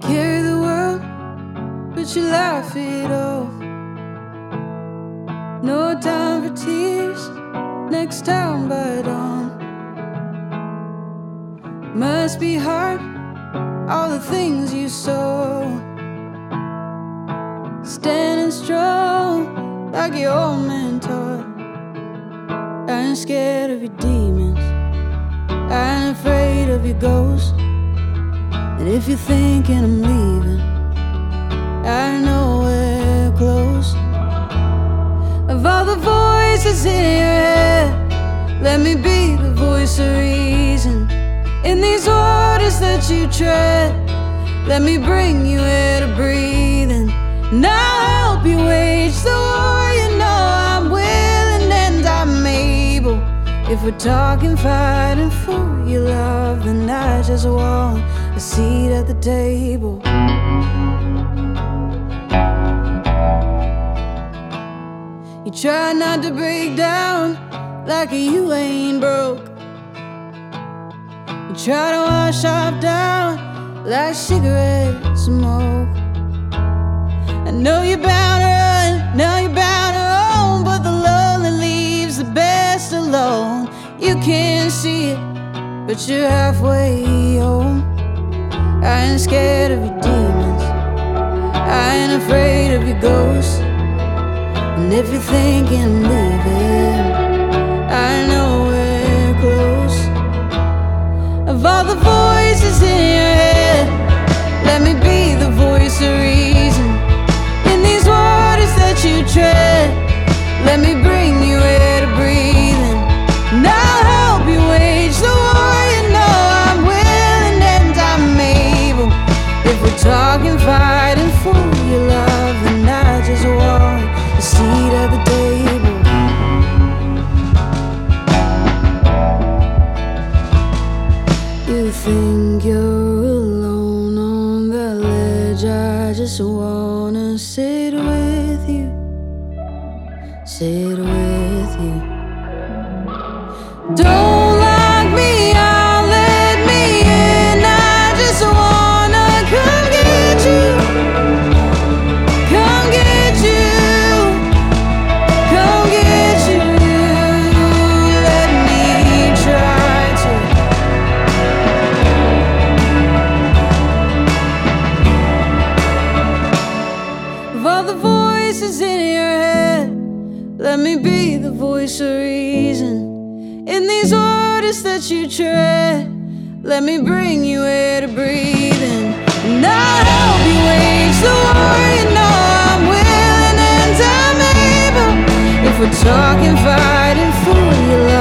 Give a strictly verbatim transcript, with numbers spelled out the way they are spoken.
carry the world, but you laugh it off. No time for tears, next time by dawn. Must be hard, all the things you saw. Standing strong, like your old man taught. I ain't scared of your demons, I ain't afraid of your ghosts. And if you're thinking I'm leaving, I know we're close. Of all the voices in your head, let me be the voice of reason. In these waters that you tread, let me bring you air to breathe in. And I'll help you wage the war. You know I'm willing and I'm able. If we're talking fighting for your love, then I just want a seat at the table. You try not to break down like you ain't broke. You try to wash off down like cigarette smoke. I know you're bound to run, know you're bound to roam, but the lonely leaves the best alone. You can't see it, but you're halfway home. I ain't scared of your demons, I ain't afraid of your ghosts. And if you're thinking I'm leaving, I know we're close. Of all the voices in your head, let me be the voice of reason. In these waters that you tread, let me bring you air to breathe in. And I'll help you wage the war. You know I'm willing and I'm able. If we're talking fighting for your love, then I just want a seat at the table. You think you're alone on the ledge, I just wanna sit with you, sit with you. Don't lock me out, let me in, I just wanna come get you, come get you, come get you. Let me try to. Of all the voices in your head, let me be the voice of reason. In these waters that you tread, let me bring you air to breathe in. And I'll help you wage the war. You know I'm willing and I'm able. If we're talking fighting for your life,